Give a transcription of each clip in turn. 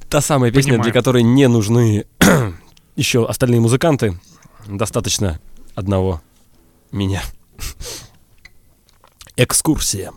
Та самая песня, Понимаю. для которой не нужны еще остальные музыканты. Достаточно одного меня. Экскурсия.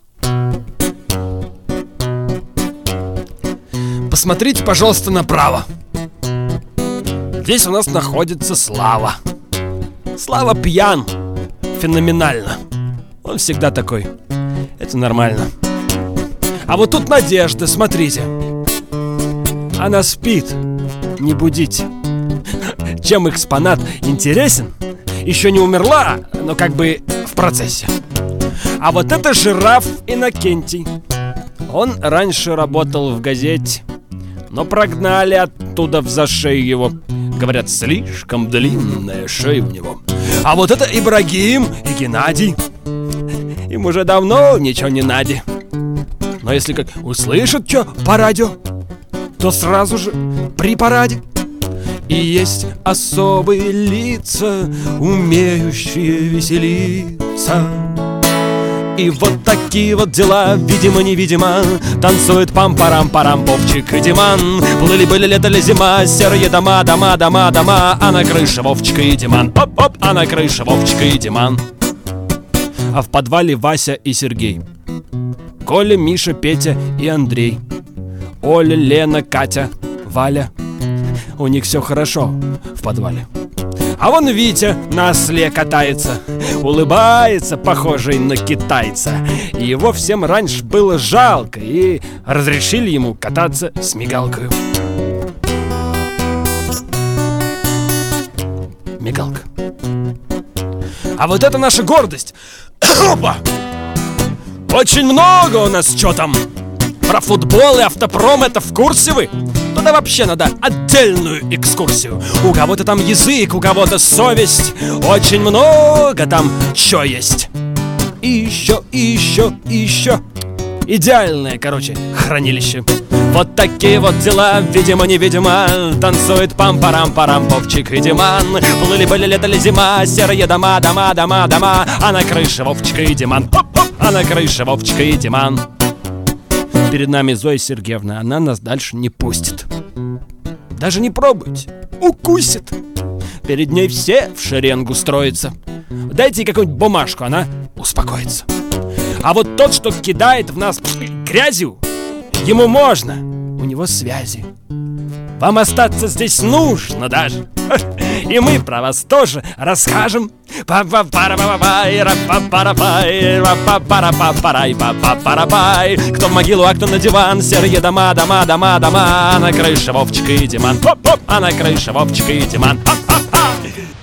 Посмотрите, пожалуйста, направо. Здесь у нас находится Слава. Слава пьян. Феноменально. Он всегда такой. Это нормально. А вот тут Надежда, смотрите. Она спит. Не будите. Чем экспонат интересен? Еще не умерла, но как бы в процессе. А вот это жираф Иннокентий. Он раньше работал в газете, но прогнали оттуда в зашей его. Говорят, слишком длинная шея у него. А вот это Ибрагим и Геннадий. Им уже давно ничего не надо. Но если как услышат что по радио, то сразу же при параде. И есть особые лица, умеющие веселиться. И вот такие вот дела, видимо-невидимо, танцует пам-парам-парам Вовчик и Диман. Плыли-были, летали зима, серые дома, дома, дома, дома. А на крыше Вовчика и Диман. Оп-оп, а на крыше Вовчика и Диман. А в подвале Вася и Сергей, Коля, Миша, Петя и Андрей, Оля, Лена, Катя, Валя. У них все хорошо в подвале. А вон Витя на осле катается, улыбается, похожий на китайца. Его всем раньше было жалко, и разрешили ему кататься с мигалкой. Мигалка. А вот это наша гордость. Опа! Очень много у нас чё там. Про футбол и автопром это в курсе вы? Туда вообще надо отдельную экскурсию. У кого-то там язык, у кого-то совесть. Очень много там чё есть. И еще, и еще, и еще. Идеальное, короче, хранилище. Вот такие вот дела, видимо-невидимо, танцует пам-парам-парам Вовчик и Диман. Плыли-были, летали зима, серые дома, дома, дома, дома. А на крыше Вовчика и Диман. Хоп-хоп, а на крыше Вовчика и Диман. Перед нами Зоя Сергеевна, она нас дальше не пустит. Даже не пробуйте, укусит. Перед ней все в шеренгу строятся. Дайте ей какую-нибудь бумажку, она успокоится. А вот тот, что кидает в нас грязью, ему можно, у него связи. Вам остаться здесь нужно даже. И мы про вас тоже расскажем. Кто в могилу, а кто на диван. Серые дома, дома, дома, дома. А на крыше Вовчика и Диман. А на крыше Вовчика и Диман.